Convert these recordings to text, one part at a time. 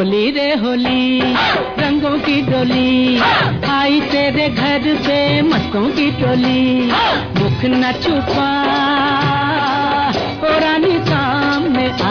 होली रे होली रंगों की डोली आई तेरे घर पे मस्तों की टोली। मुख न छुपा ओ रानी सामने आ।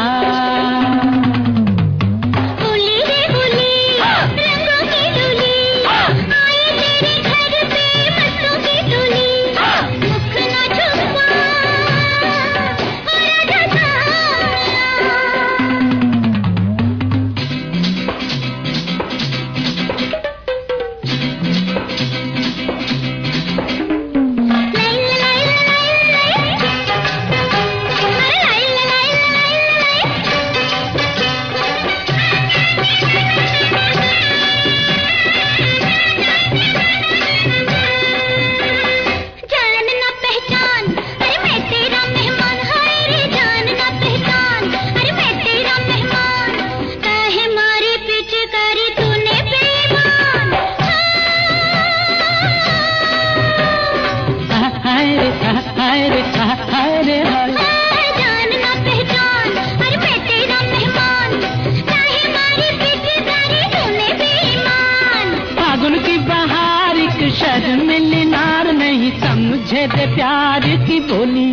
शर्मिलनार नहीं समझे दे प्यार की बोली।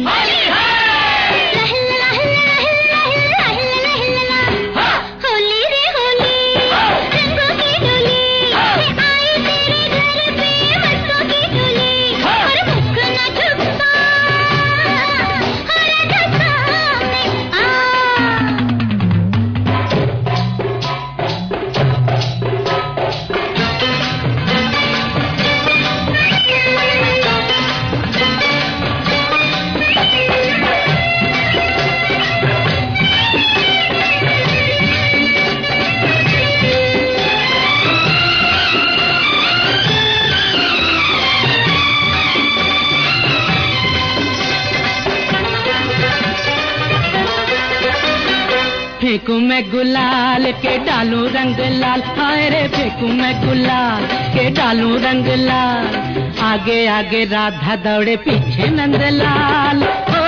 फेंकू मैं गुलाल के डालू रंग लाल, हाय रे फेंकू मैं गुलाल के डालू रंग लाल। आगे आगे राधा दौड़े पीछे नंदलाल।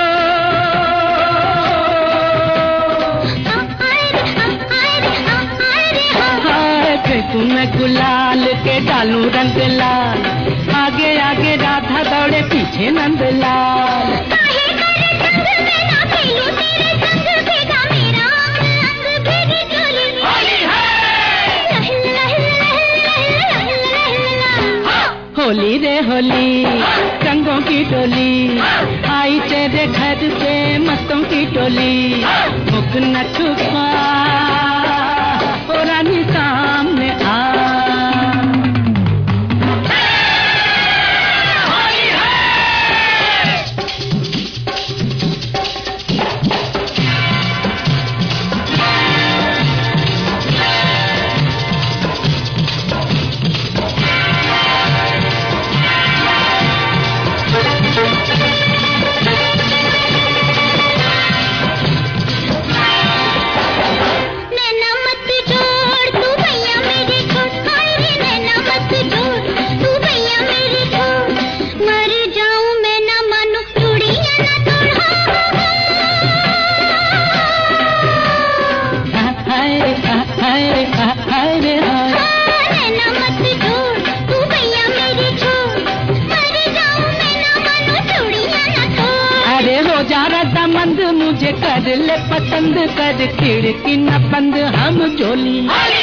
हाय फेंकू मैं गुलाल के डालू रंग लाल। आगे आगे राधा दौड़े पीछे नंदलाल। होली रे होली रंगों की टोली आई तेरे घर पे मस्तों की टोली। मुख न छुपा ओ रानी सामने आ। मंद मुझे कर ले पसंद कर खिड़की न बंद हम जोली।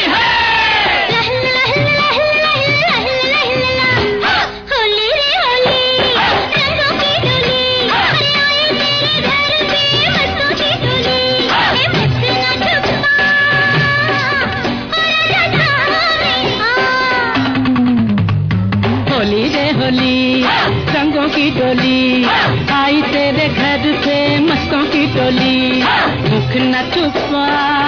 होली रे होली रंगों की डोली आई तेरे घर से मस्तों की टोली। मुख न छुपा